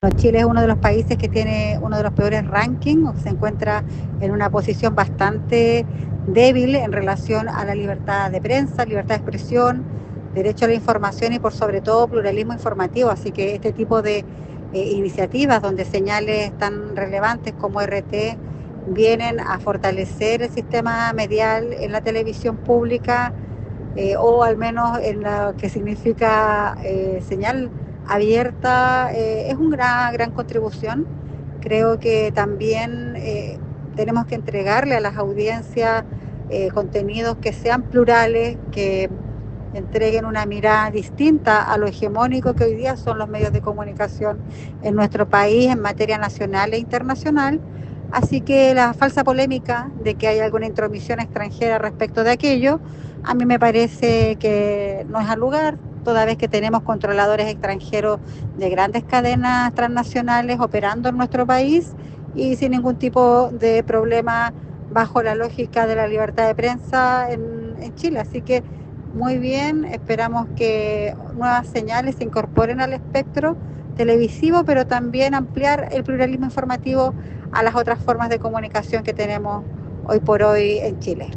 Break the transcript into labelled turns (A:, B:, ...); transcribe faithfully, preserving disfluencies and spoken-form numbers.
A: Chile es uno de los países que tiene uno de los peores rankings, se encuentra en una posición bastante débil en relación a la libertad de prensa, libertad de expresión, derecho a la información y por sobre todo pluralismo informativo. Así que este tipo de eh, iniciativas donde señales tan relevantes como R T vienen a fortalecer el sistema medial en la televisión pública, eh, o al menos en lo que significa eh, señal abierta, eh, es una gran, gran contribución. Creo que también eh, tenemos que entregarle a las audiencias eh, contenidos que sean plurales, que entreguen una mirada distinta a lo hegemónico que hoy día son los medios de comunicación en nuestro país en materia nacional e internacional. Así que la falsa polémica de que hay alguna intromisión extranjera respecto de aquello, a mí me parece que no es al lugar, toda vez que tenemos controladores extranjeros de grandes cadenas transnacionales operando en nuestro país y sin ningún tipo de problema bajo la lógica de la libertad de prensa en, en Chile. Así que muy bien, esperamos que nuevas señales se incorporen al espectro televisivo, pero también ampliar el pluralismo informativo a las otras formas de comunicación que tenemos hoy por hoy en Chile.